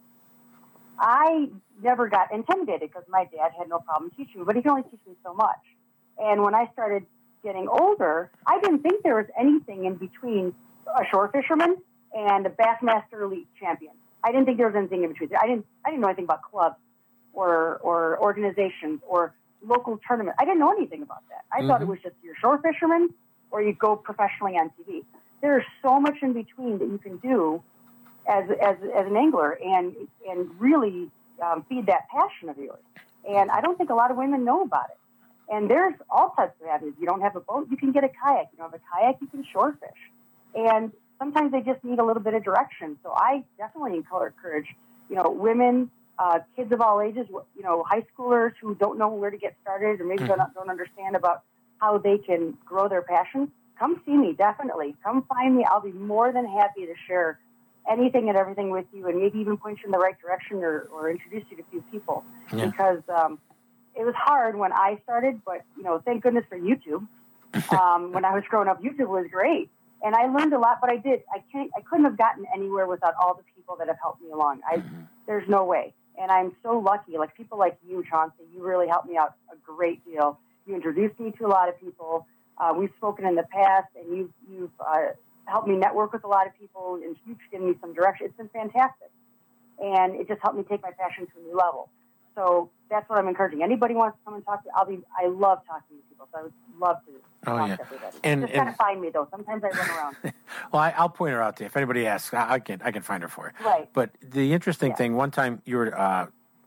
I never got intimidated because my dad had no problem teaching me, but he can only teach me so much. And when I started getting older, I didn't think there was anything in between a shore fisherman and a Bassmaster Elite champion. I didn't think there was anything in between. I didn't know anything about clubs or organizations or local tournaments. I didn't know anything about that. I thought it was just your shore fisherman or you go professionally on TV. There's so much in between that you can do as an angler and really feed that passion of yours. And I don't think a lot of women know about it. And there's all types of avenues. You don't have a boat, you can get a kayak. You don't have a kayak, you can shore fish. And sometimes they just need a little bit of direction. So I definitely encourage, women, kids of all ages, high schoolers who don't know where to get started or maybe don't understand about how they can grow their passion. Come see me, definitely. Come find me. I'll be more than happy to share anything and everything with you and maybe even point you in the right direction or introduce you to a few people. Yeah. Because it was hard when I started, but, thank goodness for YouTube. When I was growing up, YouTube was great. And I learned a lot, but I couldn't have gotten anywhere without all the people that have helped me along. There's no way. And I'm so lucky. Like people like you, Chauncey, you really helped me out a great deal. You introduced me to a lot of people. We've spoken in the past, and you've helped me network with a lot of people, and you've given me some direction. It's been fantastic. And it just helped me take my passion to a new level. So that's what I'm encouraging. Anybody wants to come and talk to me, I love talking to people, so I would love to talk to everybody. Just kind of find me, though. Sometimes I run around. Well, I'll point her out to you. If anybody asks, I can find her for you. Right. But the interesting thing, one time you were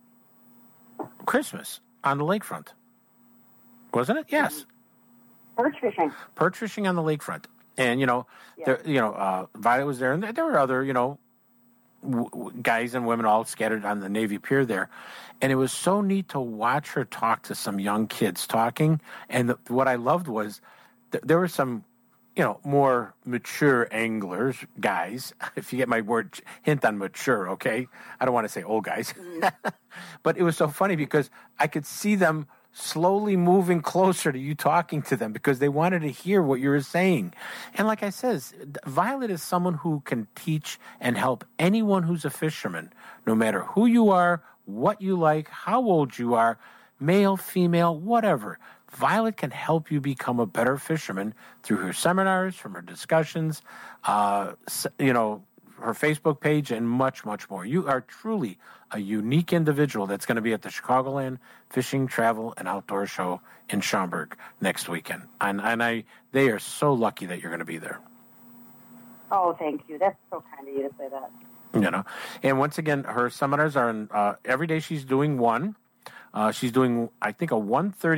Christmas on the lakefront, wasn't it? Yes. Perch fishing. Perch fishing on the lakefront. And, Violet was there, and there were other, guys and women all scattered on the Navy Pier there. And it was so neat to watch her talk to some young kids talking. And what I loved was there were some more mature anglers, guys, if you get my word hint on mature, okay? I don't want to say old guys. But it was so funny because I could see them slowly moving closer to you talking to them because they wanted to hear what you were saying. And like I says, Violet is someone who can teach and help anyone who's a fisherman, no matter who you are, what you like, how old you are, male, female, whatever. Violet can help you become a better fisherman through her seminars, from her discussions, her Facebook page, and much, much more. You are truly a unique individual that's going to be at the Chicagoland Fishing, Travel, and Outdoor Show in Schaumburg next weekend. And they are so lucky that you're going to be there. Oh, thank you. That's so kind of you to say that. And once again, her seminars are in, every day she's doing one. She's doing, I think, a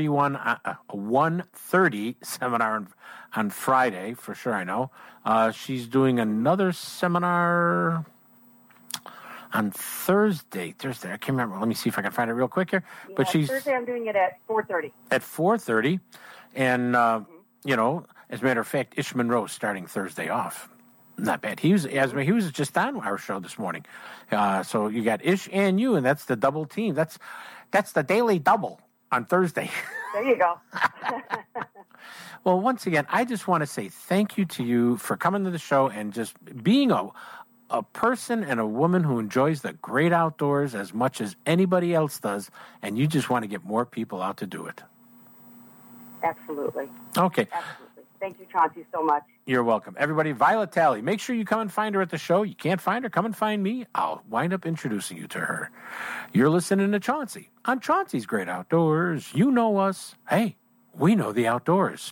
1:30 seminar on Friday, for sure I know. She's doing another seminar on Thursday. I can't remember. Let me see if I can find it real quick here. Yeah, but Thursday I'm doing it at 4:30. At 4:30. And, as a matter of fact, Ish Monroe's starting Thursday off. Not bad. He was just on our show this morning. So you got Ish and you, and that's the double team. That's the daily double on Thursday. There you go. Well, once again, I just want to say thank you to you for coming to the show and just being a person and a woman who enjoys the great outdoors as much as anybody else does, and you just want to get more people out to do it. Absolutely. Okay. Absolutely. Thank you, Chauncey, so much. You're welcome. Everybody, Violet Talley, make sure you come and find her at the show. You can't find her, come and find me. I'll wind up introducing you to her. You're listening to Chauncey on Chauncey's Great Outdoors. You know us. Hey, we know the outdoors.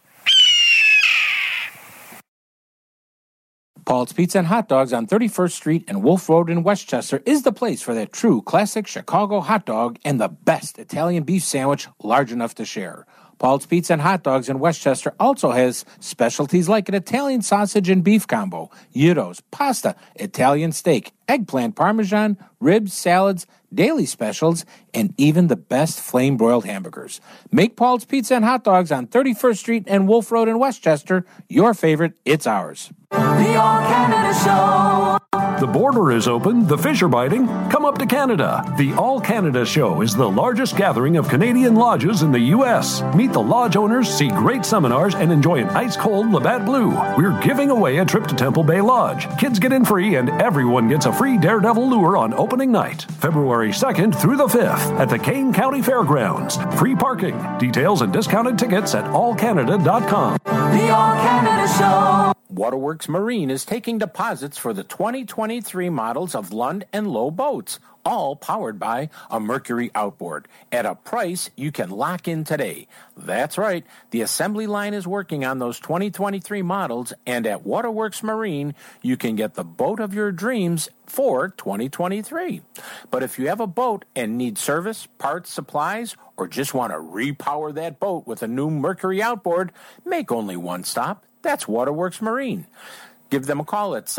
Paul's Pizza and Hot Dogs on 31st Street and Wolf Road in Westchester is the place for that true classic Chicago hot dog and the best Italian beef sandwich large enough to share. Paul's Pizza and Hot Dogs in Westchester also has specialties like an Italian sausage and beef combo, gyros, pasta, Italian steak, eggplant parmesan, ribs, salads, daily specials, and even the best flame-broiled hamburgers. Make Paul's Pizza and Hot Dogs on 31st Street and Wolf Road in Westchester your favorite. It's ours. The All Canada Show. The border is open, the fish are biting. Come up to Canada. The All Canada Show is the largest gathering of Canadian lodges in the U.S. Meet the lodge owners, see great seminars, and enjoy an ice-cold Labatt Blue. We're giving away a trip to Temple Bay Lodge. Kids get in free, and everyone gets a free Daredevil lure on opening night, February 2nd through the 5th at the Kane County Fairgrounds. Free parking. Details and discounted tickets at allcanada.com. The All Canada Show. Waterworks Marine is taking deposits for the 2023 models of Lund and Lowe boats, all powered by a Mercury outboard, at a price you can lock in today. That's right, the assembly line is working on those 2023 models, and at Waterworks Marine, you can get the boat of your dreams for 2023. But if you have a boat and need service, parts, supplies, or just want to repower that boat with a new Mercury outboard, make only one stop. That's Waterworks Marine. Give them a call at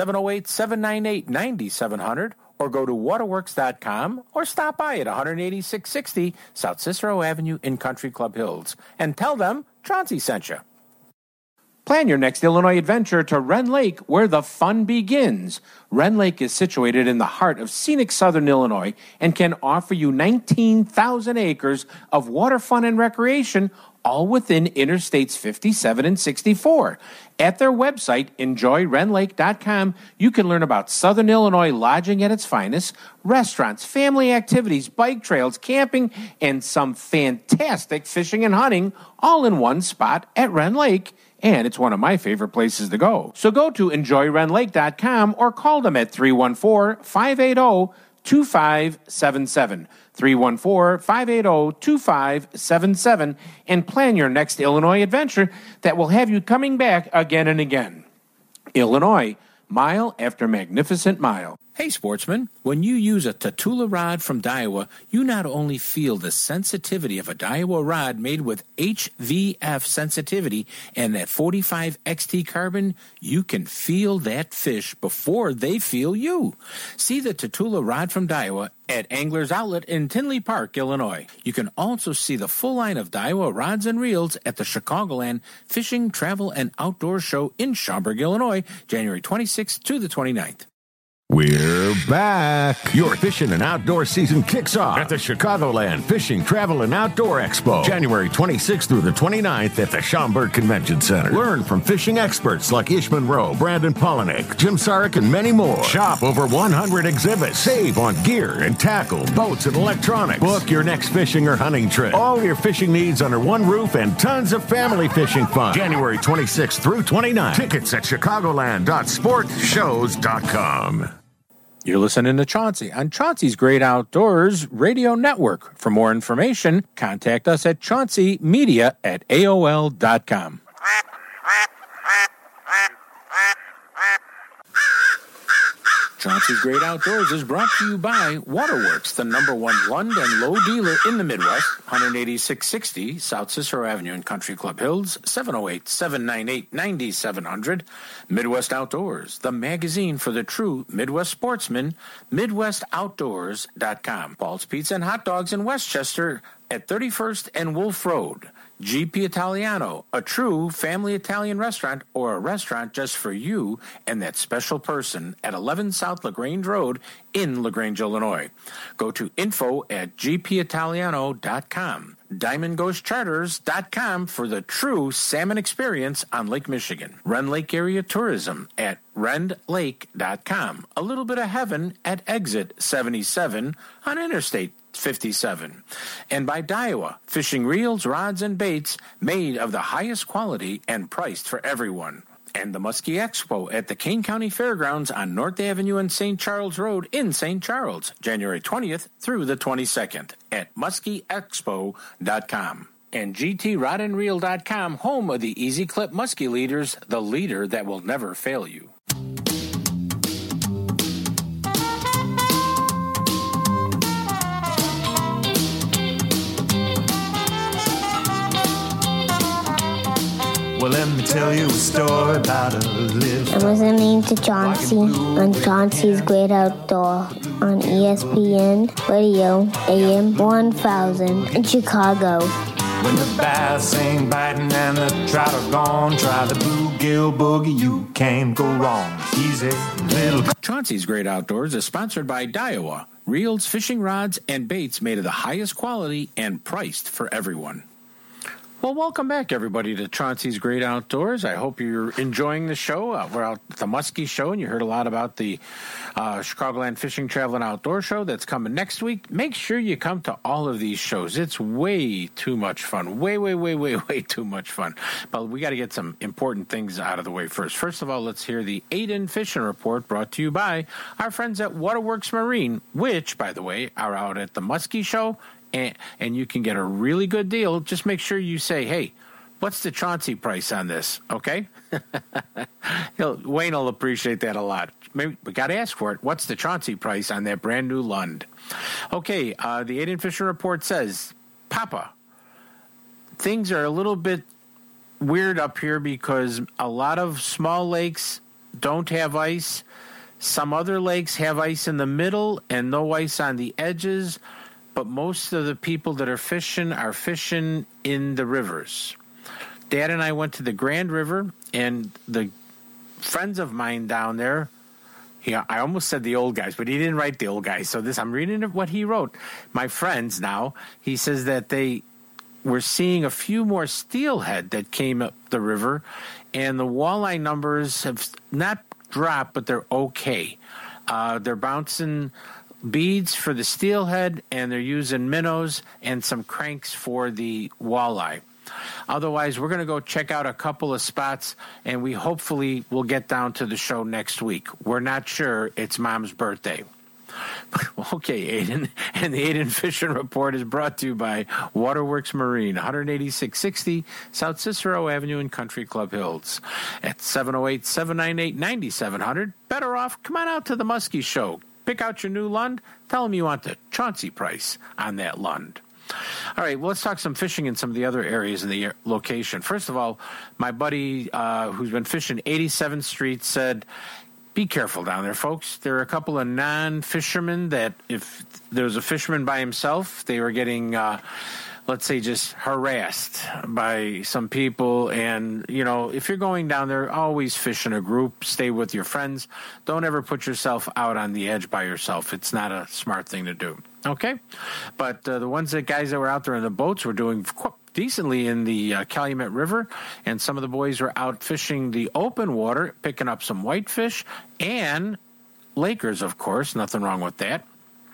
708-798-9700 or go to waterworks.com or stop by at 18660 South Cicero Avenue in Country Club Hills and tell them Chauncey sent you. Plan your next Illinois adventure to Wren Lake, where the fun begins. Wren Lake is situated in the heart of scenic southern Illinois and can offer you 19,000 acres of water fun and recreation, all within Interstates 57 and 64. At their website, enjoywrenlake.com, you can learn about Southern Illinois lodging at its finest, restaurants, family activities, bike trails, camping, and some fantastic fishing and hunting, all in one spot at Wren Lake. And it's one of my favorite places to go. So go to enjoywrenlake.com or call them at 314-580-2577. 314-580-2577 and plan your next Illinois adventure that will have you coming back again and again. Illinois, mile after magnificent mile. Hey sportsman, when you use a Tatula rod from Daiwa, you not only feel the sensitivity of a Daiwa rod made with HVF sensitivity and that 45 XT carbon, you can feel that fish before they feel you. See the Tatula rod from Daiwa at Angler's Outlet in Tinley Park, Illinois. You can also see the full line of Daiwa rods and reels at the Chicagoland Fishing, Travel, and Outdoor Show in Schaumburg, Illinois, January 26th to the 29th. We're back. Your fishing and outdoor season kicks off at the Chicagoland Fishing, Travel, and Outdoor Expo, January 26th through the 29th at the Schaumburg Convention Center. Learn from fishing experts like Ish Monroe, Brandon Polinick, Jim Sarek, and many more. Shop over 100 exhibits. Save on gear and tackle, boats, and electronics. Book your next fishing or hunting trip. All your fishing needs under one roof and tons of family fishing fun. January 26th through 29th. Tickets at chicagoland.sportshows.com. You're listening to Chauncey on Chauncey's Great Outdoors Radio Network. For more information, contact us at chaunceymedia@aol.com. Chauncey's Great Outdoors is brought to you by Waterworks, the #1 Lund and Lowe dealer in the Midwest, 18660 South Cicero Avenue in Country Club Hills, 708-798-9700. Midwest Outdoors, the magazine for the true Midwest sportsman, MidwestOutdoors.com. Paul's Pizza and Hot Dogs in Westchester at 31st and Wolf Road. GP Italiano, a true family Italian restaurant or a restaurant just for you and that special person at 11 South LaGrange Road in LaGrange, Illinois. Go to info@gpitaliano.com. DiamondGhostCharters.com for the true salmon experience on Lake Michigan. Rend Lake Area Tourism at rendlake.com. A little bit of heaven at exit 77 on Interstate 57. And by Daiwa, fishing reels, rods, and baits made of the highest quality and priced for everyone. And the Muskie Expo at the Kane County Fairgrounds on North Avenue and St. Charles Road in St. Charles, January 20th through the 22nd at muskieexpo.com. And GTRodandReel.com, home of the Easy Clip Muskie Leaders, the leader that will never fail you. Well, let me tell you a story about a little. I'm listening to Chauncey on Chauncey's Great Outdoor on ESPN Radio AM 1000 in Chicago. When the bass ain't biting and the trout are gone, try the bluegill boogie, you can't go wrong. Easy little. Chauncey's Great Outdoors is sponsored by Daiwa, reels, fishing rods, and baits made of the highest quality and priced for everyone. Well, welcome back, everybody, to Chauncey's Great Outdoors. I hope you're enjoying the show. We're out at the Muskie Show, and you heard a lot about the Chicagoland Fishing, Travel, and Outdoor Show that's coming next week. Make sure you come to all of these shows. It's way too much fun. Way too much fun. But we got to get some important things out of the way first. First of all, let's hear the Aiden Fishing Report brought to you by our friends at Waterworks Marine, which, by the way, are out at the Muskie Show. And you can get a really good deal. Just make sure you say, hey, what's the Chauncey price on this? Okay? Wayne will appreciate that a lot. Maybe we got to ask for it. What's the Chauncey price on that brand new Lund? Okay, the Aiden Fisher Report says, Papa, things are a little bit weird up here because a lot of small lakes don't have ice. Some other lakes have ice in the middle and no ice on the edges. But most of the people that are fishing in the rivers. Dad and I went to the Grand River, and the friends of mine down there, I almost said the old guys, but he didn't write the old guys. So I'm reading what he wrote. My friends now, he says that they were seeing a few more steelhead that came up the river, and the walleye numbers have not dropped, but they're okay. They're bouncing beads for the steelhead, and they're using minnows and some cranks for the walleye. Otherwise, we're going to go check out a couple of spots, and we hopefully will get down to the show next week. We're not sure. It's Mom's birthday. Okay, Aiden. And the Aiden Fishing Report is brought to you by Waterworks Marine, 18660 South Cicero Avenue in Country Club Hills. At 708-798-9700. Better off, come on out to the Muskie Show. Pick out your new Lund. Tell them you want the Chauncey price on that Lund. All right, well, let's talk some fishing in some of the other areas in the location. First of all, my buddy who's been fishing 87th Street said, be careful down there, folks. There are a couple of non-fishermen that if there was a fisherman by himself, they were getting, let's say, just harassed by some people. And, you know, if you're going down there, always fish in a group. Stay with your friends. Don't ever put yourself out on the edge by yourself. It's not a smart thing to do. Okay? But the guys that were out there in the boats were doing decently in the Calumet River, and some of the boys were out fishing the open water, picking up some whitefish and Lakers, of course. Nothing wrong with that.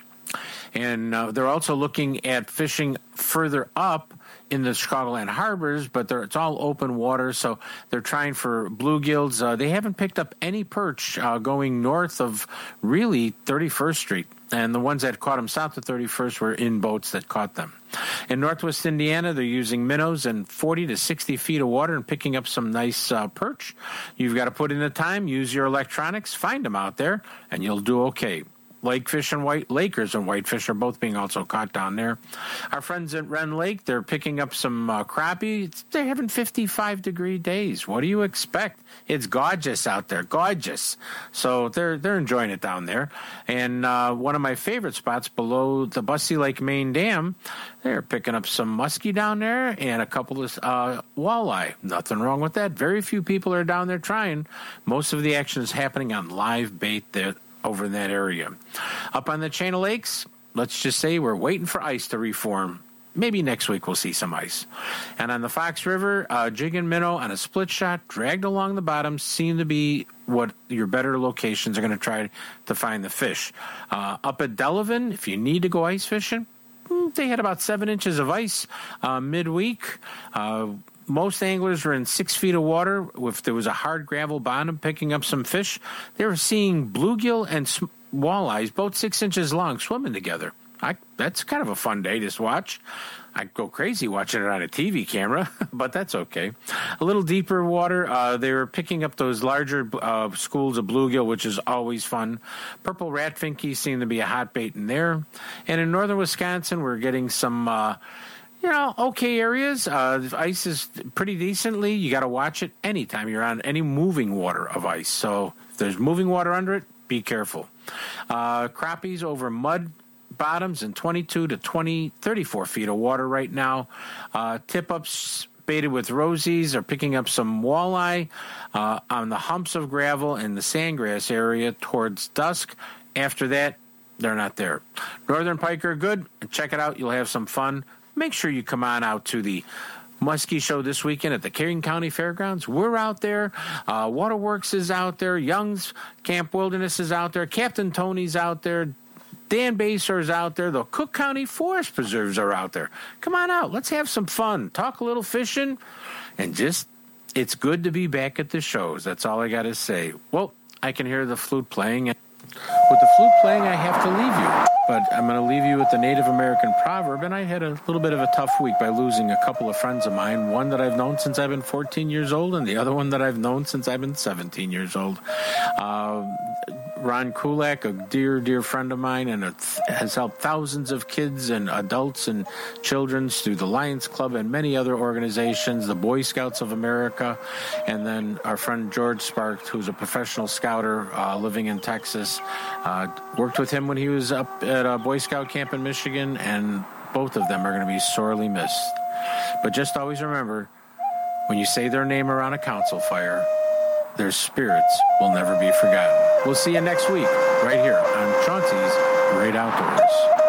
And they're also looking at fishing further up in the Chicagoland harbors, but it's all open water, so they're trying for bluegills. They haven't picked up any perch going north of really 31st Street, and the ones that caught them south of 31st were in boats that caught them. In Northwest Indiana, they're using minnows in 40 to 60 feet of water and picking up some nice perch. You've got to put in the time, use your electronics, find them out there, and you'll do okay. Lakefish and Lakers and whitefish are both being also caught down there. Our friends at Wren Lake, they're picking up some crappie. They're having 55-degree days. What do you expect? It's gorgeous out there, gorgeous. So they're enjoying it down there. And one of my favorite spots below the Bussey Lake main dam, they're picking up some muskie down there and a couple of walleye. Nothing wrong with that. Very few people are down there trying. Most of the action is happening on live bait there over in that area. Up on the chain of lakes, let's just say we're waiting for ice to reform. Maybe next week we'll see some ice. And on the Fox River, jig and minnow on a split shot, dragged along the bottom, seem to be what your better locations are going to try to find the fish. Up at Delavan, if you need to go ice fishing, they had about 7 inches of ice midweek. Most anglers were in 6 feet of water. If there was a hard gravel bottom, picking up some fish, they were seeing bluegill and walleyes, both 6 inches long, swimming together. That's kind of a fun day to watch. I'd go crazy watching it on a TV camera, but that's okay. A little deeper water, they were picking up those larger schools of bluegill, which is always fun. Purple ratfinkies seem to be a hot bait in there. And in northern Wisconsin, we're getting some okay areas. Ice is pretty decently. You got to watch it anytime you're on any moving water of ice. So if there's moving water under it, be careful. Crappies over mud bottoms in 22 to 34 feet of water right now. Tip-ups baited with rosies are picking up some walleye on the humps of gravel in the sandgrass area towards dusk. After that, they're not there. Northern pike are good. Check it out. You'll have some fun. Make sure you come on out to the Muskie Show this weekend at the King County Fairgrounds. We're out there. Waterworks is out there. Young's Camp Wilderness is out there. Captain Tony's out there. Dan Baser's out there. The Cook County Forest Preserves are out there. Come on out. Let's have some fun. Talk a little fishing. And it's good to be back at the shows. That's all I got to say. Well, I can hear the flute playing. With the flute playing, I have to leave you. But I'm going to leave you with the Native American proverb, and I had a little bit of a tough week by losing a couple of friends of mine, one that I've known since I've been 14 years old, and the other one that I've known since I've been 17 years old. Ron Kulak, a dear, dear friend of mine, and has helped thousands of kids and adults and children through the Lions Club and many other organizations, the Boy Scouts of America, and then our friend George Sparks, who's a professional scouter living in Texas. Worked with him when he was up at a Boy Scout camp in Michigan, and both of them are going to be sorely missed. But just always remember, when you say their name around a council fire, their spirits will never be forgotten. We'll see you next week, right here on Chauncey's Great Outdoors.